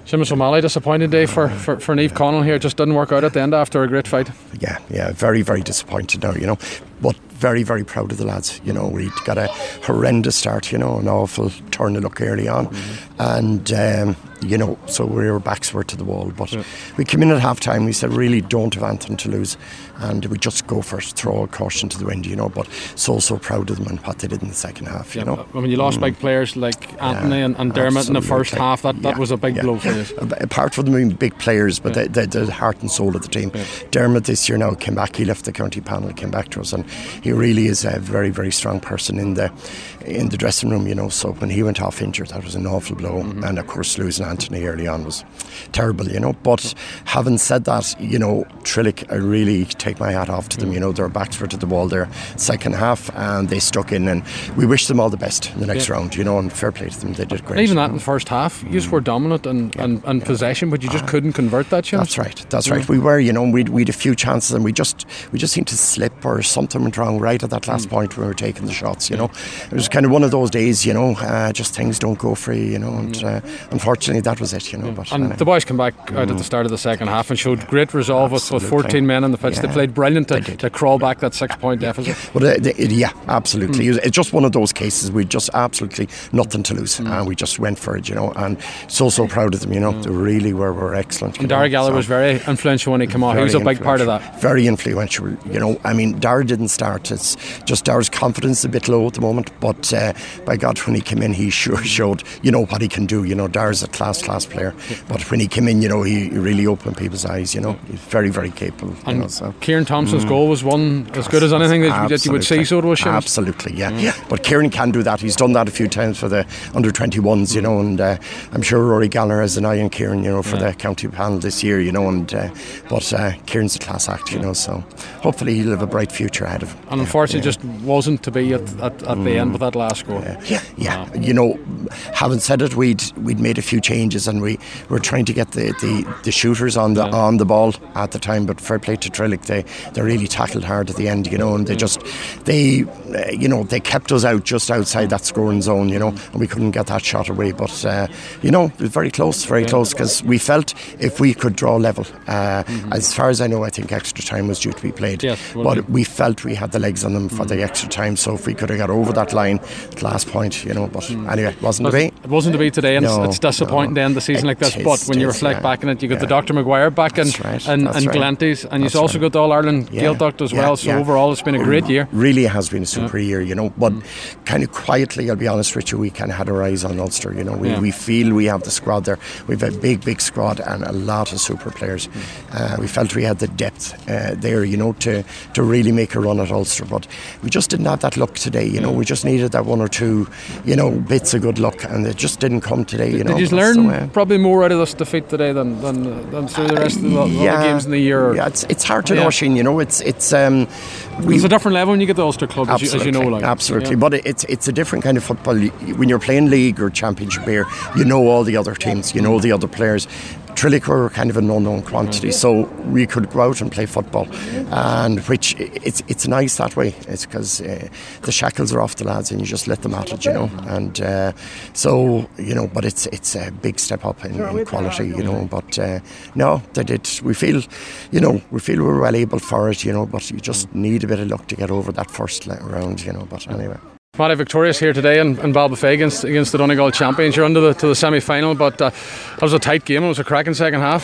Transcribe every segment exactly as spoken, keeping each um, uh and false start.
Seamus O'Malley, disappointing day for, for, for Niamh Connell here. Just didn't work out at the end after a great fight. Yeah, yeah, very, very disappointed now, you know. But very, very proud of the lads. You know, we got a horrendous start, you know, an awful turn of luck early on. Mm-hmm. And, um, you know, so we were backs were to the wall. But yeah. we came in at half time, we said, really don't have anything to lose. And we just go for it, throw all caution to the wind, you know. But so, so proud of them and what they did in the second half, you yeah, know. I mean, you lost mm. big players like Anthony yeah, and, and Dermot in the first half. That, that yeah, was a big yeah. blow for you. Apart from them being big players, but yeah. they, they're the heart and soul of the team. Yeah. Dermot this year now came back, he left the county panel, came back to us, and he really is a very, very strong person in the in the dressing room, you know. So when he went off injured, that was an awful blow. Mm-hmm. And of course losing Anthony early on was terrible, you know. But having said that, you know, Trillick, I really take my hat off to them. You know, their backs were to the wall there second half, and they stuck in, and we wish them all the best in the next yeah. round, you know, and fair play to them, they did great. And even that in the first half, you just were dominant and, yeah. and, and yeah. possession, but you just uh, couldn't convert that chance. That's right, that's yeah. right. We were, you know, we'd, we'd a few chances, and we just we just seemed to slip, or something went wrong right at that last mm. point when we were taking the shots, you know. It was kind of one of those days, you know, uh, just things don't go for you, you know, and uh, unfortunately that was it, you know. Yeah. But and anyway. the boys came back out mm. at the start of the second half and showed great resolve with, with fourteen men on the pitch. Yeah. They played brilliant to, to crawl back that six point deficit. Well, uh, they, yeah, absolutely. Mm. It's just one of those cases we just absolutely nothing to lose, mm. and we just went for it, you know. And so so proud of them, you know. Mm. They really were, were excellent. And Dara Gallagher so was very influential when he came on. He was a big part of that. Very influential, you know. I mean, Dara didn't start. It's just Dara's confidence a bit low at the moment, but uh, by God, when he came in, he sure showed, you know, what he can do. You know, Dara's a class class player, yeah. but when he came in, you know, he really opened people's eyes. You know, he's very very capable. And you know, so. Kieran Thompson's mm. goal was one as good as anything that, that you would see. So it was Seamus. Absolutely, yeah. Mm. yeah. But Kieran can do that. He's done that a few times for the under twenty-ones, you know, and uh, I'm sure Rory Gallagher has an eye on Kieran, you know, for yeah. the county panel this year, you know, and uh, but uh, Kieran's a class act, you yeah. know, so hopefully he'll have a bright future ahead of him. And unfortunately, yeah. just wasn't to be at, at, at mm. the end with that last goal. Yeah, yeah. yeah. Uh, you know, having said it, we'd we'd made a few changes, and we were trying to get the, the, the shooters on the yeah. on the ball at the time. But fair play to Trillick, they they really tackled hard at the end, you know, and they just they uh, you know they kept us out just outside that scoring zone, you know, and we couldn't get that shot away. But uh, you know, it was very close, very yeah. close, because we felt if we could draw level, uh, mm-hmm. as far as I know, I think extra time was due to be played. Yes, but we felt we had the legs on them for mm-hmm. the extra time, so if we could have got over that line at the last point, you know. But mm-hmm. anyway, it wasn't to be. It wasn't to be today, and no, it's, it's disappointing no. to end the season it like this. is, but when you is, reflect yeah. back on it, you got yeah. the Doctor Maguire back and right. and, and right. Glanty's, and That's you've also right. got All Ireland yeah. Gaeltacht as yeah. well. So yeah. overall, it's been a great year. Really has been a super yeah. year, you know. But mm. kind of quietly, I'll be honest with you, we kind of had our eyes on Ulster. You know, we, yeah. we feel we have the squad there. We've a big, big squad and a lot of super players. Mm. Uh, we felt we had the depth uh, there, you know, to to really make a run at Ulster. But we just didn't have that luck today. You know, we just needed that one or two, you know, bits of good luck, and it just didn't come today. You did know, you learn probably more out of this defeat today than than, than through the rest of the, yeah, the games in the year? Yeah, it's it's hard to yeah. know, Shane. You know, it's it's um, we, it's a different level when you get the Ulster club, as you, as you know, like absolutely. Yeah. But it's it's a different kind of football. When you're playing league or championship here, you know all the other teams, you know the other players. Trillick were kind of an unknown quantity, mm-hmm. so we could go out and play football, and which it's it's nice that way. It's because uh, the shackles are off the lads, and you just let them at it, you know. And uh, so you know, but it's it's a big step up in, in quality, you know. But uh, no, they did. We feel, you know, we feel we were well able for it, you know. But you just need a bit of luck to get over that first round, you know. But anyway. Matty, victorious here today in, in Ballybofey against against the Donegal champions. You're under the to the semi-final, but uh, that was a tight game. It was a cracking second half.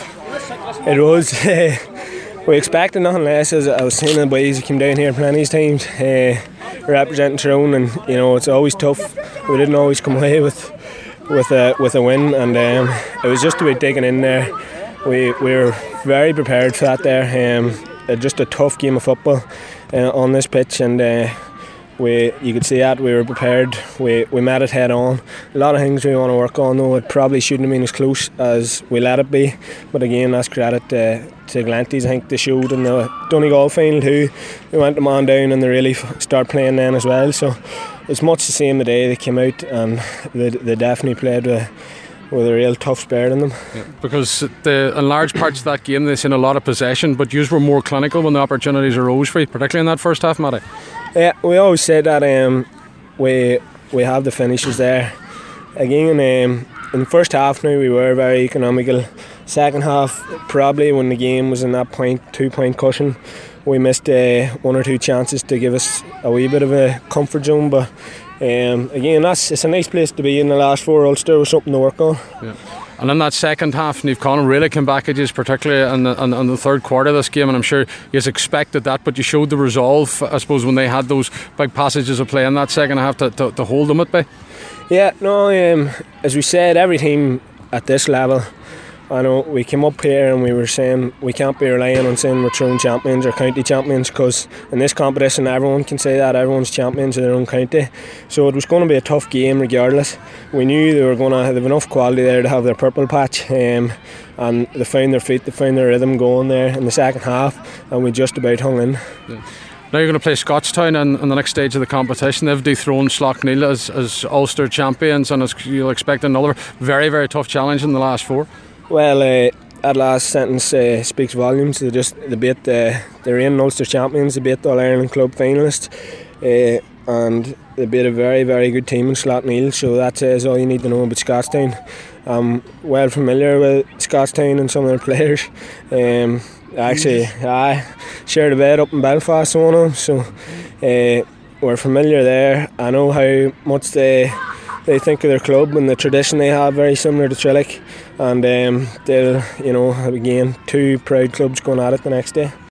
It was. Uh, we expected nothing less. As I was saying to the boys who came down here plenty of times, uh, representing Tyrone, and you know it's always tough. We didn't always come away with with a with a win, and um, it was just about digging in there. We we were very prepared for that there. Um, just a tough game of football uh, on this pitch, and. Uh, We, you could see that we were prepared. We we met it head on. A lot of things we want to work on, though. It probably shouldn't have been as close as we let it be. But again, that's credit to, to Glanty's. I think they showed in the Donegal final too. They went them on down and they really start playing then as well. So it's much the same today. They came out and they, they definitely played with. with a real tough spirit in them. Yeah, because the, in large parts of that game they've seen a lot of possession, but you were more clinical when the opportunities arose for you, particularly in that first half, Matty. Yeah, we always said that um, we we have the finishes there. Again, um, in the first half now we were very economical. Second half, probably when the game was in that point, two point cushion, we missed uh, one or two chances to give us a wee bit of a comfort zone. But um, again, that's it's a nice place to be in the last four. Ulster was something to work on. Yeah. And in that second half, Niamh Conn really came back at you, particularly in the, in, in the third quarter of this game, and I'm sure you expected that, but you showed the resolve, I suppose, when they had those big passages of play in that second half to, to, to hold them at bay. Yeah, no, um, as we said, every team at this level, I know we came up here and we were saying we can't be relying on saying we're thrown champions or county champions, because in this competition everyone can say that, everyone's champions of their own county. So it was going to be a tough game regardless. We knew they were going to have enough quality there to have their purple patch, um, and they found their feet, they found their rhythm going there in the second half, and we just about hung in. Yeah. Now you're going to play Scotstown in, in the next stage of the competition. They've dethroned Slaughtneil as, as Ulster champions, and as you'll expect another very very tough challenge in the last four. Well, uh, that last sentence uh, speaks volumes. They just they beat uh, the reigning Ulster champions, they beat the All Ireland club finalists, uh, and they beat a very very good team in Slaughtneil. So that says all you need to know about Scotstown. I'm well familiar with Scotstown and some of their players. Um, actually, I shared a bed up in Belfast with one of them, so uh, we're familiar there. I know how much they. They think of their club and the tradition they have, very similar to Trillick, and um, they'll, you know, again, two proud clubs going at it the next day.